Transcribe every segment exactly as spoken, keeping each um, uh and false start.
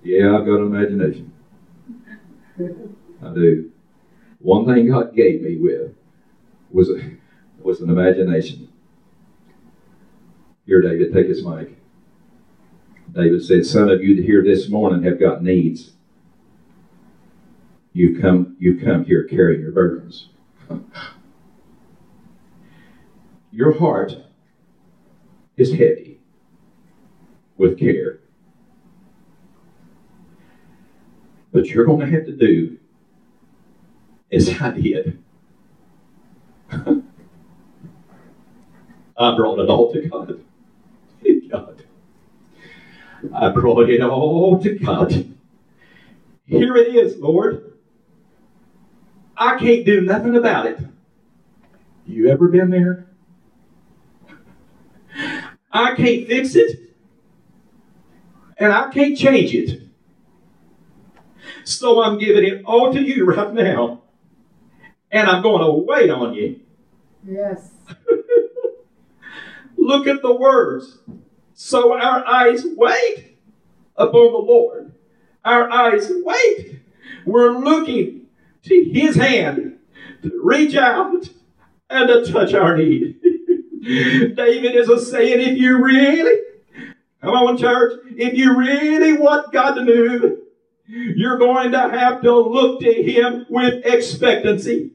Yeah, I've got an imagination. I do. One thing God gave me with was, a, was an imagination. Here, David, take his mic. David said, some of you here this morning have got needs. You've come, you've come here carrying your burdens. Your heart is heavy with care. What you're going to have to do as I did. I brought it all to God. God. I brought it all to God. Here it is, Lord. I can't do nothing about it. You ever been there? I can't fix it. And I can't change it. So I'm giving it all to you right now. And I'm going to wait on you. Yes. Look at the words. So our eyes wait upon the Lord. Our eyes wait. We're looking to His hand to reach out and to touch our need. David is a saying, if you really, come on church, if you really want God to move, you're going to have to look to Him with expectancy.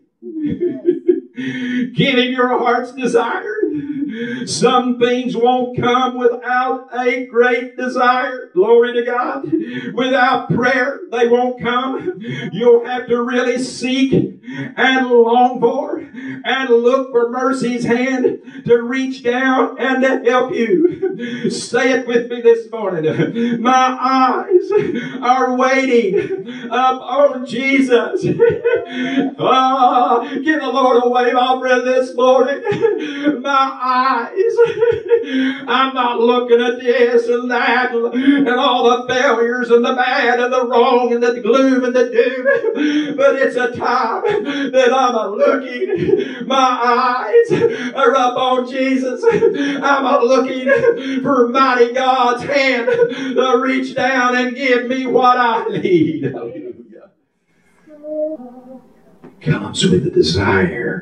Give Him your heart's desire. Some things won't come without a great desire. Glory to God. Without prayer, they won't come. You'll have to really seek and long for and look for mercy's hand to reach down and to help you. Say it with me this morning. My eyes are waiting upon Jesus. Oh, give the Lord a wave offering this morning. My eyes. I'm not looking at this and that and all the failures and the bad and the wrong and the gloom and the doom. But it's a time that I'm looking. My eyes are up on Jesus. I'm looking for mighty God's hand to reach down and give me what I need. Hallelujah. Comes with a desire.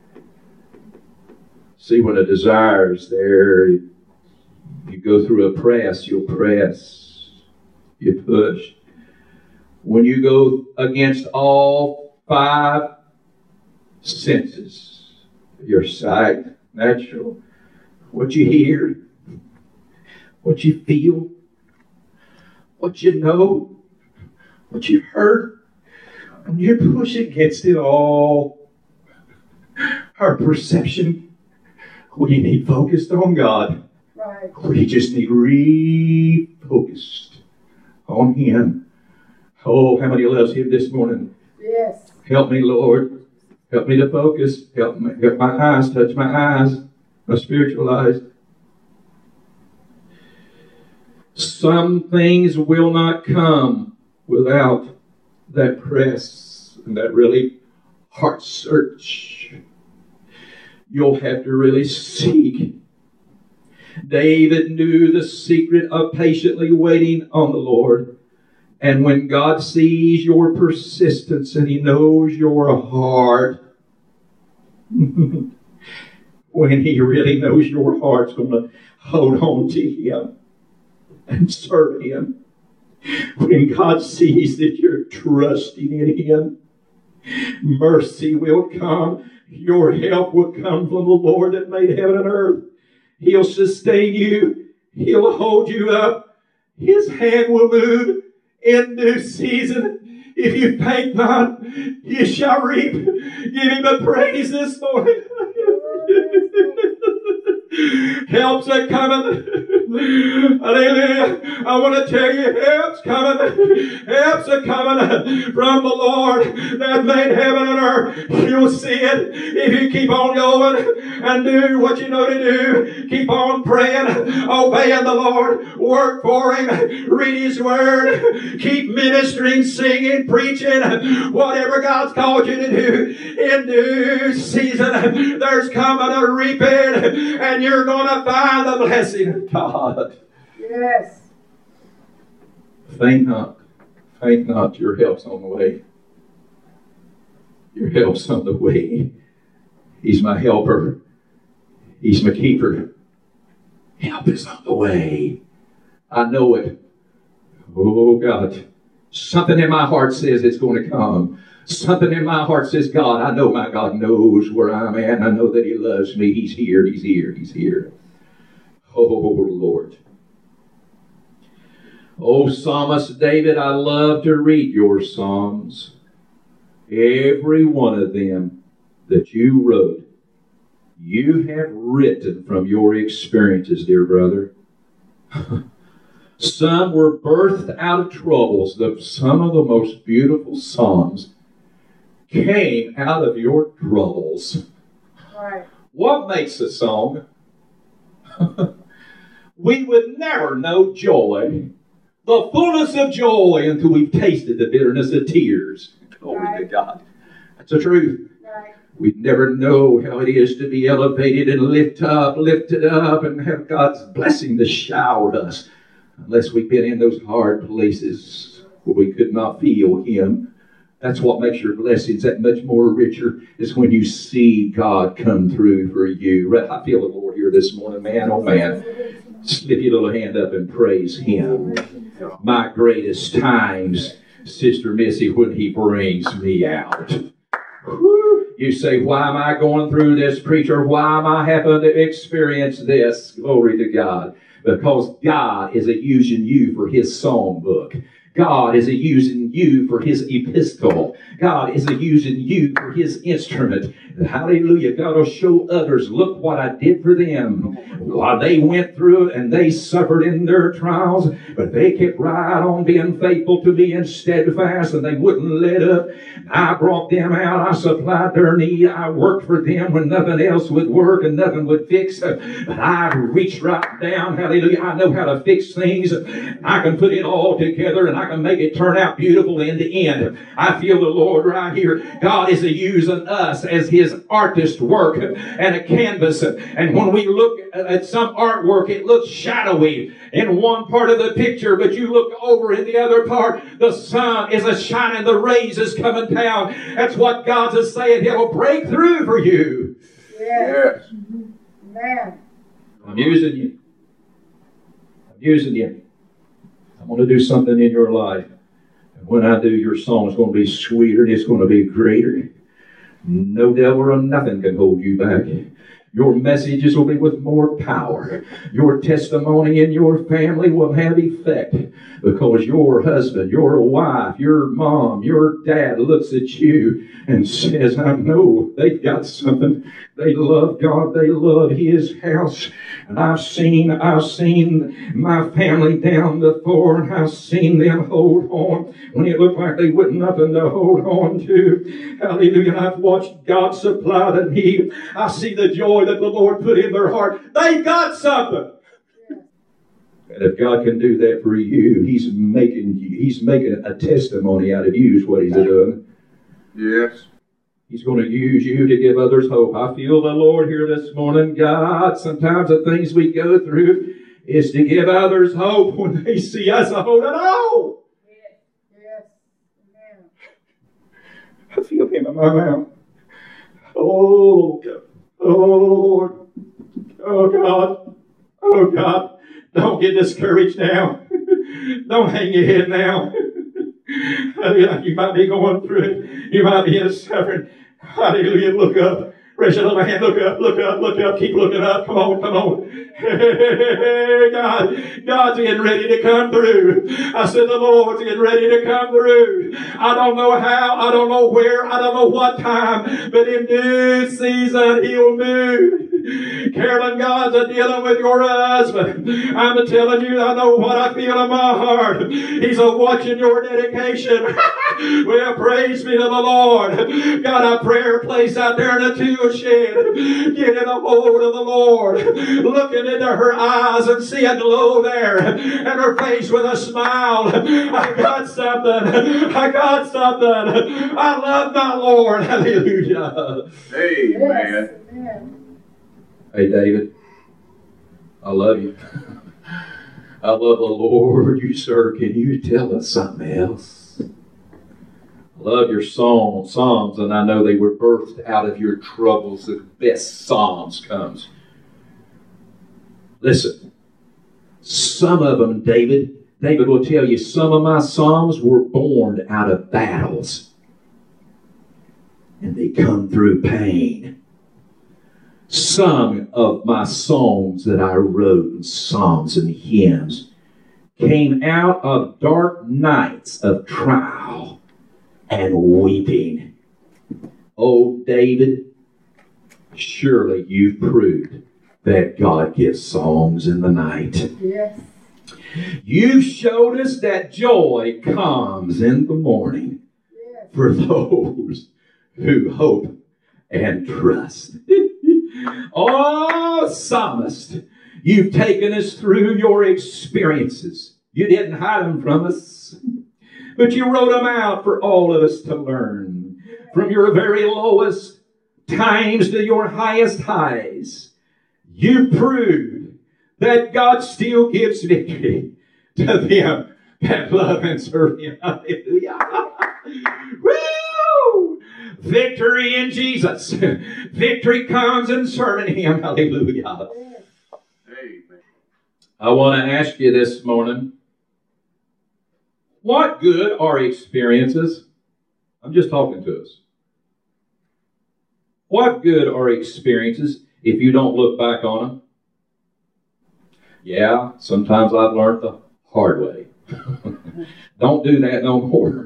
See, when a desire is there, you go through a press, you'll press, you push. When you go against all five senses, your sight, natural, what you hear, what you feel, what you know, what you've heard, when you push against it all, our perception, we need focused on God. Right. We just need refocused on Him. Oh, how many loves Him this morning? Yes. Help me, Lord. Help me to focus. Help me. Help my eyes. Touch my eyes. My spiritual eyes. Some things will not come without that press and that really heart search. You'll have to really seek. David knew the secret of patiently waiting on the Lord. And when God sees your persistence and He knows your heart, when He really knows your heart's going to hold on to Him and serve Him, when God sees that you're trusting in Him, mercy will come. Your help will come from the Lord that made heaven and earth. He'll sustain you. He'll hold you up. His hand will move in due season. If you faint not, you shall reap. Give Him the praise this morning. Help's a coming. Hallelujah. I want to tell you, help's coming. Help's a coming from the Lord that made heaven and earth. You'll see it if you keep on going and do what you know to do. Keep on praying, obeying the Lord, work for Him, read His Word, keep ministering, singing, preaching, whatever God's called you to do. In due season, there's coming a reaping, and you're going to find the blessing of God. Yes. Faint not, faint not, your help's on the way. Your help's on the way. He's my helper. He's my keeper. Help is on the way. I know it. Oh, God. Something in my heart says it's going to come. Something in my heart says, God, I know my God knows where I'm at. I know that He loves me. He's here. He's here. He's here. Oh, Lord. Oh, Psalmist David, I love to read your Psalms. Every one of them that you wrote, you have written from your experiences, dear brother. Some were birthed out of troubles. The, some of the most beautiful Psalms came out of your troubles. Right. What makes a song? We would never know joy, the fullness of joy, until we've tasted the bitterness of tears. Glory right. to God. That's the truth. Right. We'd never know how it is to be elevated and lift up, lifted up, and have God's blessing to shower us, unless we've been in those hard places where we could not feel Him. That's what makes your blessings that much more richer, is when you see God come through for you. I feel the Lord here this morning, man. Oh, man. Slip your little hand up and praise Him. My greatest times, Sister Missy, when He brings me out. Whew. You say, why am I going through this, preacher? Why am I having to experience this? Glory to God. Because God is using you for His songbook. God is using you for His epistle. God is using you for His instrument. Hallelujah. God will show others, look what I did for them. While they went through it and they suffered in their trials, but they kept right on being faithful to me and steadfast, and they wouldn't let up. I brought them out. I supplied their need. I worked for them when nothing else would work and nothing would fix. But I reached right down. Hallelujah. I know how to fix things. I can put it all together, and I can make it turn out beautiful in the end. I feel the Lord right here. God is using us as His artist work and a canvas. And when we look at some artwork, it looks shadowy in one part of the picture, but you look over in the other part, the sun is a shining, the rays is coming down. That's what God's is saying. He'll break through for you. Yes. Amen. I'm using you. I'm using you. I'm going to do something in your life. And when I do, your song is going to be sweeter and it's going to be greater. No devil or nothing can hold you back. Your messages will be with more power. Your testimony in your family will have effect, because your husband, your wife, your mom, your dad looks at you and says, I know they've got something. They love God. They love His house. And I've seen, I've seen my family down before, and I've seen them hold on when it looked like they wouldn't nothing to hold on to. Hallelujah. And I've watched God supply the need. I see the joy that the Lord put in their heart. They've got something. And if God can do that for you, He's making He's making a testimony out of you, is what He's doing. Yes. He's going to use you to give others hope. I feel the Lord here this morning. God, sometimes the things we go through is to give others hope when they see us holding on. Yes. Yes. Amen. I feel Him in my mouth. Oh, God. Oh, Lord. Oh, God. Oh, God. Don't get discouraged now. Don't hang your head now. You might be going through it. You might be suffering. Hallelujah. Look up. Raise your little hand. Look up, look up, look up. Keep looking up. Come on, come on. Hey, God. God's getting ready to come through. I said the Lord's getting ready to come through. I don't know how. I don't know where. I don't know what time. But in due season, He'll move. Carolyn, God's a dealing with your husband. I'm telling you, I know what I feel in my heart. He's a watching your dedication. Well, praise be to the Lord. Got a prayer place out there in a tool shed. Get in a hold of the Lord. Looking into her eyes and see a glow there. And her face with a smile. I got something. I got something. I love my Lord. Hallelujah. Amen. Yes. Hey, David, I love you. I love the Lord you serve. Can you tell us something else? I love your song, Psalms, and I know they were birthed out of your troubles. The best Psalms comes. Listen, some of them, David, David will tell you, some of my Psalms were born out of battles. And they come through pain. Some of my songs that I wrote in psalms and hymns came out of dark nights of trial and weeping. Oh, David, surely you've proved that God gives songs in the night. Yes. You've showed us that joy comes in the morning Yes. for those who hope and trust. Oh, psalmist, you've taken us through your experiences. You didn't hide them from us, but you wrote them out for all of us to learn. From your very lowest times to your highest highs, you proved that God still gives victory to them that love and serve Him. Hallelujah. Woo! Victory in Jesus. Victory comes in serving Him. Hallelujah. Yes. Amen. I want to ask you this morning, what good are experiences? I'm just talking to us. What good are experiences if you don't look back on them? Yeah, sometimes I've learned the hard way. Don't do that no more.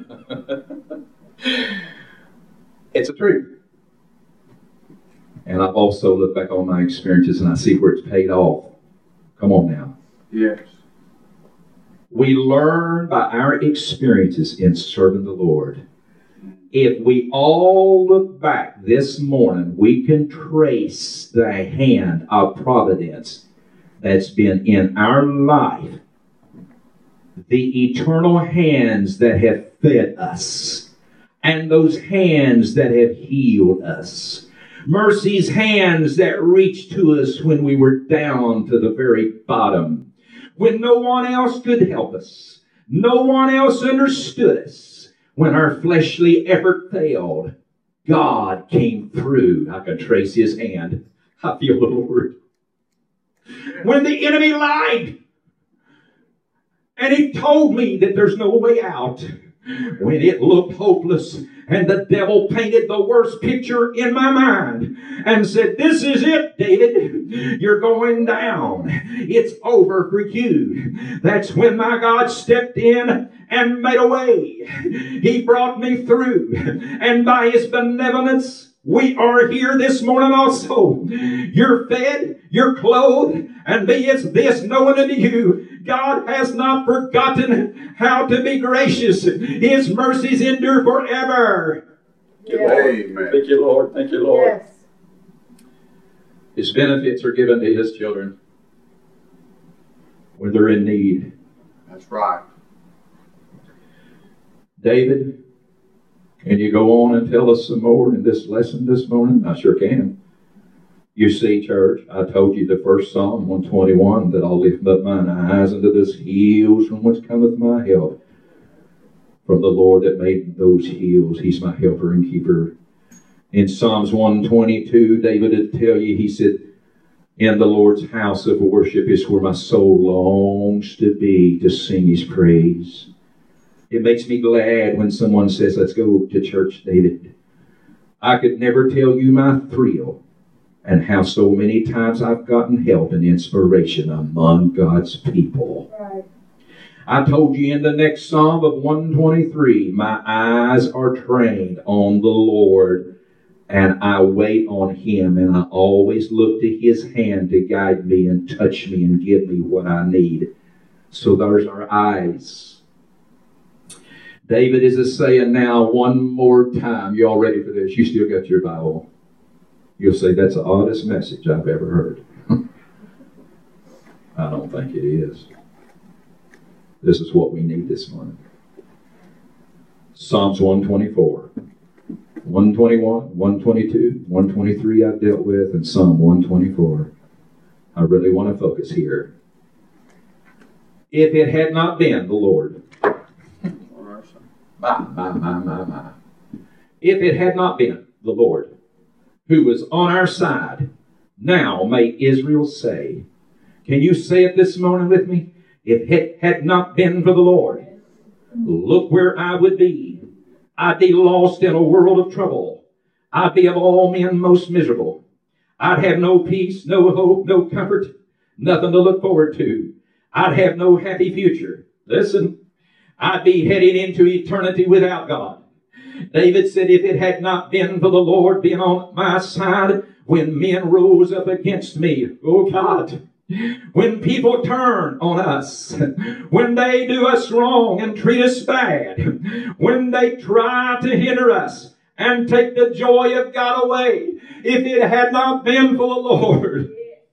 It's a truth. And I've also looked back on my experiences and I see where it's paid off. Come on now. Yes. We learn by our experiences in serving the Lord. If we all look back this morning, we can trace the hand of providence that's been in our life. The eternal hands that have fed us. And those hands that have healed us. Mercy's hands that reached to us when we were down to the very bottom. When no one else could help us. No one else understood us. When our fleshly effort failed, God came through. I can trace His hand. I feel the Lord. When the enemy lied, and he told me that there's no way out. When it looked hopeless and the devil painted the worst picture in my mind and said, this is it, David. You're going down. It's over for you. That's when my God stepped in and made a way. He brought me through. And by His benevolence, we are here this morning also. You're fed, you're clothed, and be it this knowing unto you, God has not forgotten how to be gracious. His mercies endure forever. Yes. Amen. Thank you, Lord. Thank you, Lord. Yes. His benefits are given to His children when they're in need. That's right. David, can you go on and tell us some more in this lesson this morning? I sure can. You see, church, I told you the first Psalm, one twenty-one, that I'll lift up mine eyes unto those hills from whence cometh my help. From the Lord that made those hills. He's my helper and keeper. In Psalms one twenty-two, David would tell you, he said, in the Lord's house of worship is where my soul longs to be, to sing His praise. It makes me glad when someone says, let's go to church, David. I could never tell you my thrill and how so many times I've gotten help and inspiration among God's people. Right. I told you in the next Psalm of one twenty-three, my eyes are trained on the Lord, and I wait on Him, and I always look to His hand to guide me and touch me and give me what I need. So there's our eyes. David is a saying now one more time. You all ready for this? You still got your Bible. You'll say, that's the oddest message I've ever heard. I don't think it is. This is what we need this morning. Psalms one twenty-four. one twenty-one, one twenty-two, one twenty-three I've dealt with, and Psalm one twenty-four. I really want to focus here. if it had not been the Lord. My, my, my, my, my. If it had not been the Lord who was on our side, now may Israel say. Can you say it this morning with me? If it had not been for the Lord, look where I would be. I'd be lost in a world of trouble. I'd be of all men most miserable. I'd have no peace, no hope, no comfort, nothing to look forward to. I'd have no happy future. Listen, I'd be heading into eternity without God. David said, if it had not been for the Lord being on my side when men rose up against me, oh God, when people turn on us, when they do us wrong and treat us bad, when they try to hinder us and take the joy of God away, if it had not been for the Lord,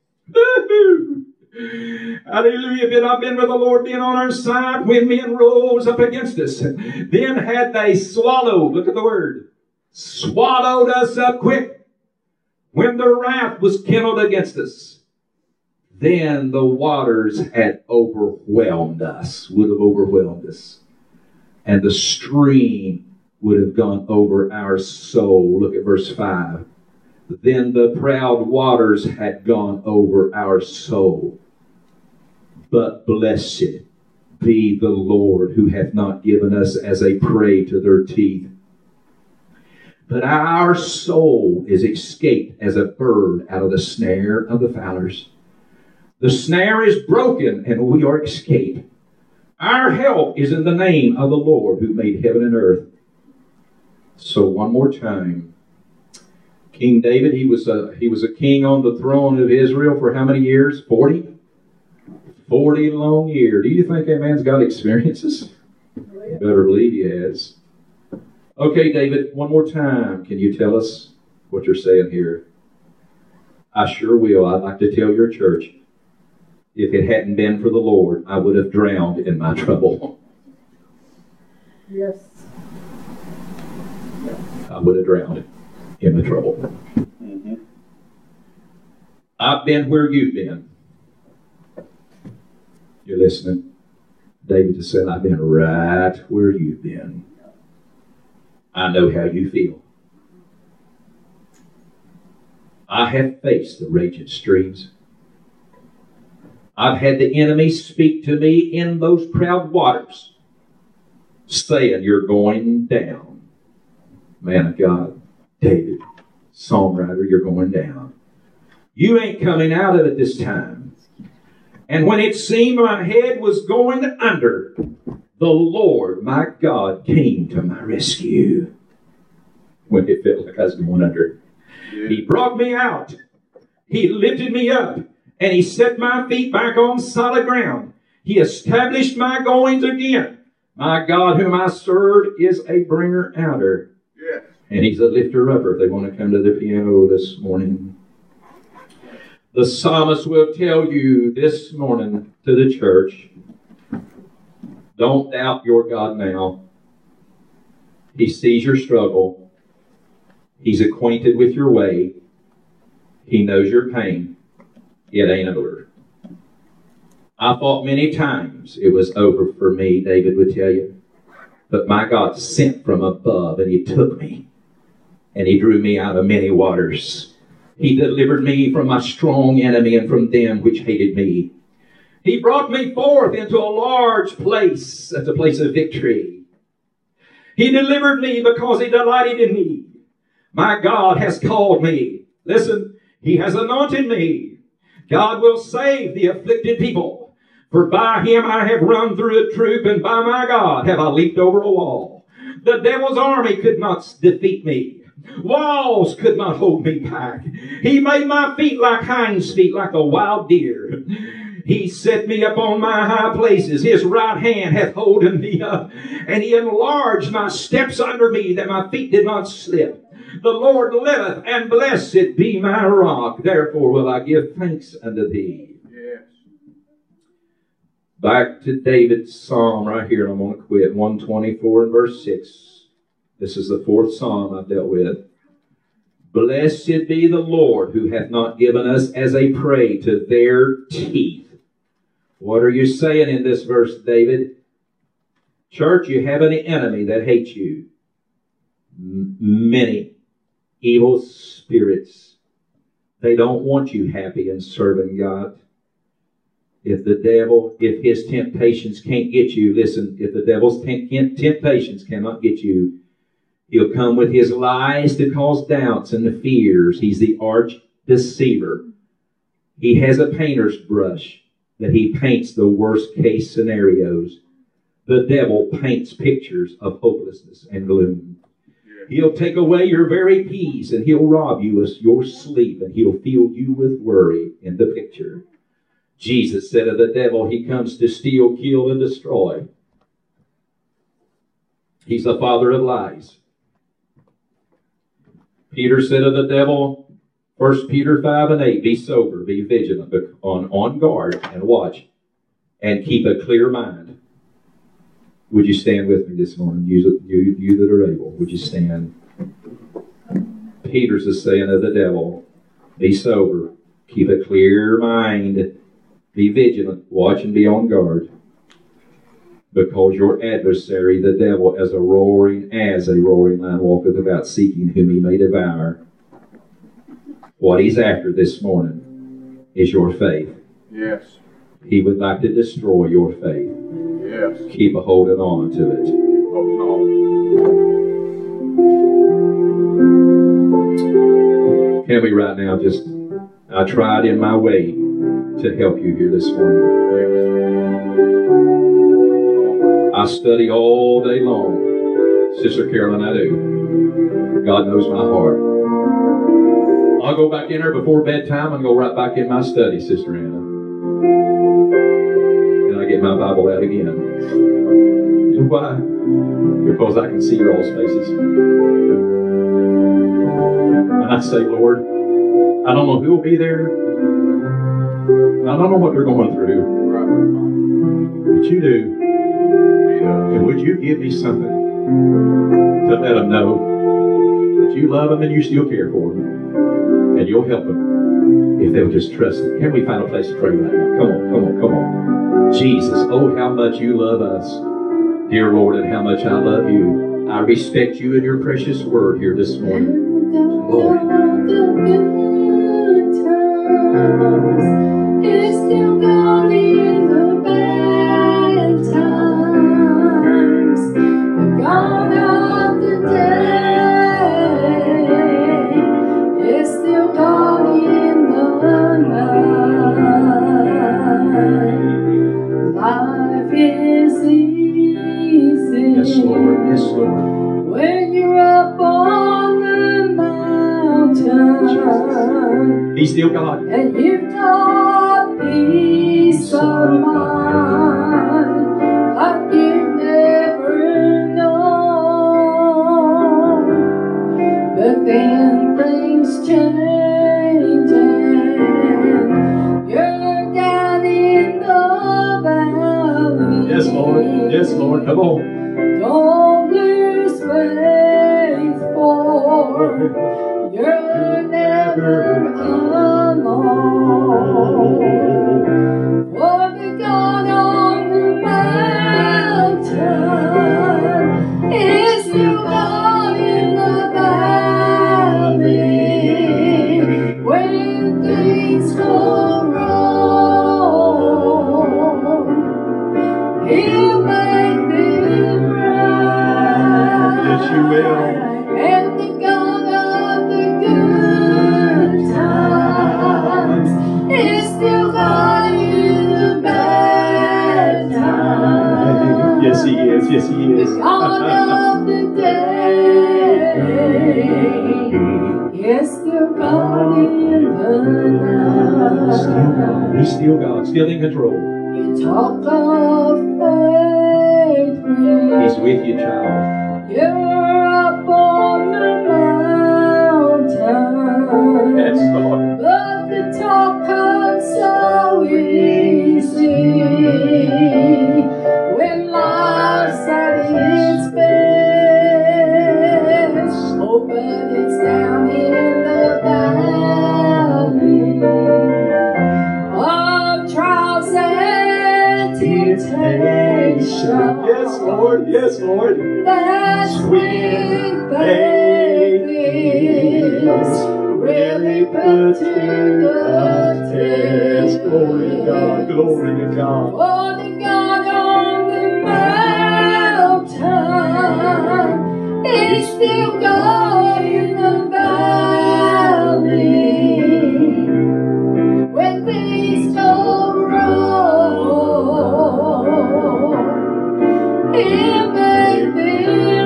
hallelujah, if it had not been for the Lord being on our side when men rose up against us, then had they swallowed, look at the word, swallowed us up quick, when the wrath was kindled against us, then the waters had overwhelmed us, would have overwhelmed us. And the stream would have gone over our soul. Look at verse five. Then the proud waters had gone over our soul. But blessed be the Lord who hath not given us as a prey to their teeth. But our soul is escaped as a bird out of the snare of the fowlers. The snare is broken, and we are escaped. Our help is in the name of the Lord who made heaven and earth. So one more time. King David, he was a, he was a king on the throne of Israel for how many years? Forty? Forty long years. Do you think that man's got experiences? You better believe he has. Okay, David, one more time. Can you tell us what you're saying here? I sure will. I'd like to tell your church, if it hadn't been for the Lord, I would have drowned in my trouble. Yes. I would have drowned in the trouble. Mm-hmm. I've been where you've been. You're listening? David just said, I've been right where you've been. I know how you feel. I have faced the raging streams. I've had the enemy speak to me in those proud waters, saying, you're going down. Man of God, David, songwriter, you're going down. You ain't coming out of it this time. And when it seemed my head was going under, the Lord, my God, came to my rescue. When it felt like I was going under. Yeah. He brought me out. He lifted me up. And he set my feet back on solid ground. He established my goings again. My God, whom I serve, is a bringer outer. Yes. And he's a lifter upper. If they want to come to the piano this morning. The psalmist will tell you this morning to the church, don't doubt your God now. He sees your struggle. He's acquainted with your way. He knows your pain. It ain't over. I thought many times it was over for me, David would tell you. But my God sent from above, and he took me. And he drew me out of many waters. He delivered me from my strong enemy and from them which hated me. He brought me forth into a large place. That's a place of victory. He delivered me because he delighted in me. My God has called me. Listen, he has anointed me. God will save the afflicted people. For by him I have run through a troop, and by my God have I leaped over a wall. The devil's army could not defeat me. Walls could not hold me back. He made my feet like hinds' feet, like a wild deer. He set me up on my high places. His right hand hath holden me up. And he enlarged my steps under me, that my feet did not slip. The Lord liveth, and blessed be my rock. Therefore will I give thanks unto thee. Yes. Back to David's psalm right here, and I'm going to quit. one twenty-four and verse six. This is the fourth psalm I've dealt with. Blessed be the Lord, who hath not given us as a prey to their teeth. What are you saying in this verse, David? Church, you have an enemy that hates you. M- many evil spirits. They don't want you happy and serving God. If the devil, if his temptations can't get you, listen, if the devil's temp- temptations cannot get you, he'll come with his lies to cause doubts and fears. He's the arch deceiver. He has a painter's brush that he paints the worst case scenarios. The devil paints pictures of hopelessness and gloom. He'll take away your very peace, and he'll rob you of your sleep, and he'll fill you with worry in the picture. Jesus said of the devil, he comes to steal, kill, and destroy. He's the father of lies. Peter said of the devil, First Peter five and eight, be sober, be vigilant, be on, on guard, and watch, and keep a clear mind. Would you stand with me this morning, you, you, you that are able? Would you stand? Peter's the saying of the devil, be sober, keep a clear mind, be vigilant, watch and be on guard. Because your adversary, the devil, as a roaring, as a roaring lion, walketh about seeking whom he may devour. What he's after this morning is your faith. Yes. He would like to destroy your faith. Yes. Keep a holding on to it. Holding on. Can we right now just, I tried in my way to help you here this morning. I study all day long. Sister Carolyn, I do. God knows my heart. I'll go back in there before bedtime and go right back in my study, Sister Anna. And I get my Bible out again. You know why? Because I can see your all's faces. And I say, Lord, I don't know who will be there. I don't know what they're going through. But you do. And would you give me something to let them know that you love them and you still care for them? And you'll help them if they'll just trust it. Can we find a place to pray right now? Come on, come on, come on. Jesus, oh, how much you love us. Dear Lord, and how much I love you. I respect you and your precious word here this morning. Lord. It's still God in the bad times. The God of the day is still God in the night. Life is easy. Yes, Lord. Yes, Lord. When you're up on the mountain. He's still God. And you've got peace of mind like you've never known. But then things change and you're down in the valley. Yes, Lord. Yes, Lord. Come on. Don't lose faith, for you're never alone. For the God on the mountain is still God in the valley. When things go wrong, He'll make them right. Yes, you will. And the God of the good times is still God in the bad times. Yes, He is. Yes, He is. The God of the day is still God in the Still God. night. He's still God. Still in control. You talk of faith when He's with you, child. you're up on the mountain. Yes, Lord. But the talk comes so easy when life's at its best. Oh, but it's down in the valley of trials and Yes, Lord. Yes, Lord. That's when faith is really put to the test. Glory to God. Glory to God. For the God on the mountain is still God in the valley. When things go wrong, He'll make them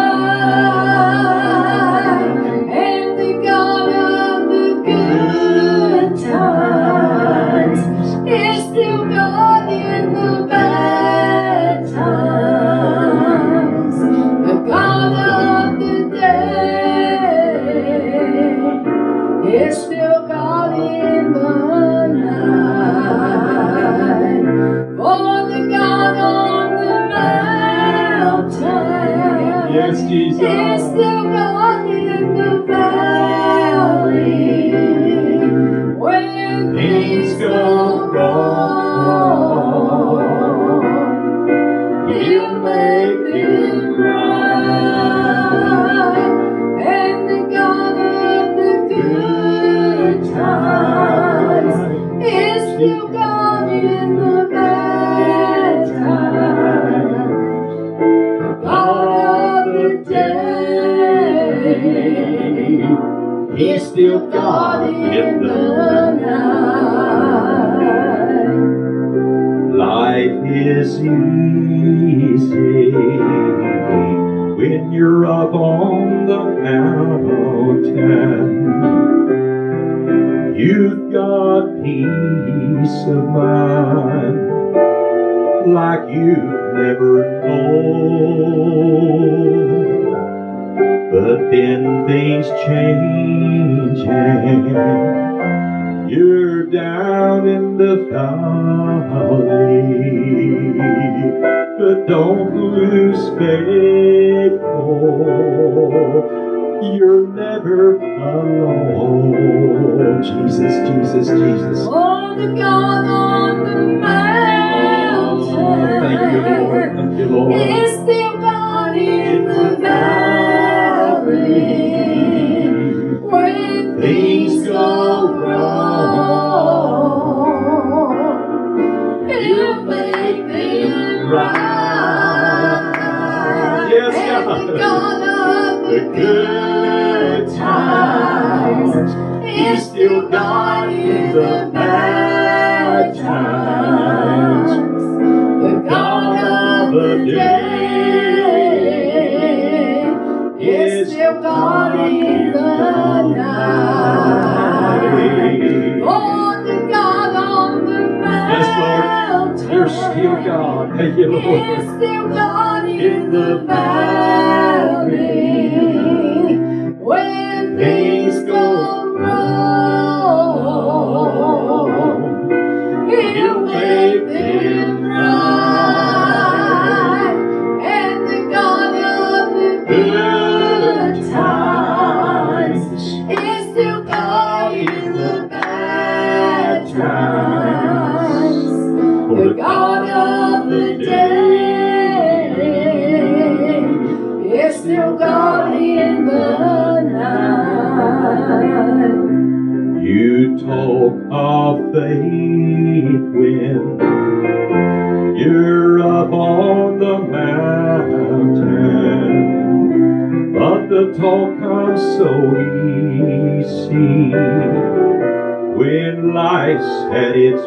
right. And the God of the good times is still God in the bad times. The God of the day is still God in the night. For the God on the mountain Yes, Jesus. is still God in the valley. When things go wrong, He'll make them right. And the God of the good times is still God in the bad times. God of the day, He's still God God in in the the night. Life is easy when you're up on the mountain. You've got peace of mind like you've never known. But then things change and you're down in the valley. But don't lose faith, oh, you're never alone. Jesus, Jesus, Jesus. Oh, the God on the mountain. Thank you, Lord. Thank you, Lord. Is still God in the valley. When things go wrong, He'll make them right. Yes, And God. the God of the good times is still God in the bad times. The God of the day is still God in the night. Oh, the God on the Yes, Lord. mountain, You're still God. Thank you, Lord. is still God in the valley. When things go wrong, He'll make them right. And the God of the good times is still God in the bad times. The God of the day is still God in the night. You talk of faith when you're up on the mountain, but the talk comes so easy when life's at its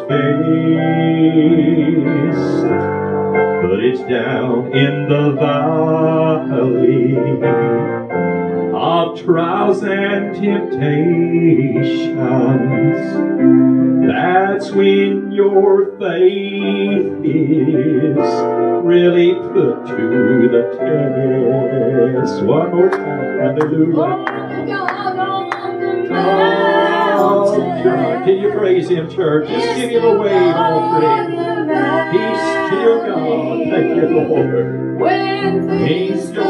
best. But it's down in the valley of trials and temptations, that's when your faith is really put to the test. One more time, hallelujah. Oh, the God on the Oh, God. mountain. Can you praise Him, church? Just give Him a wave offering. He's still God. Thank you, Lord. When things go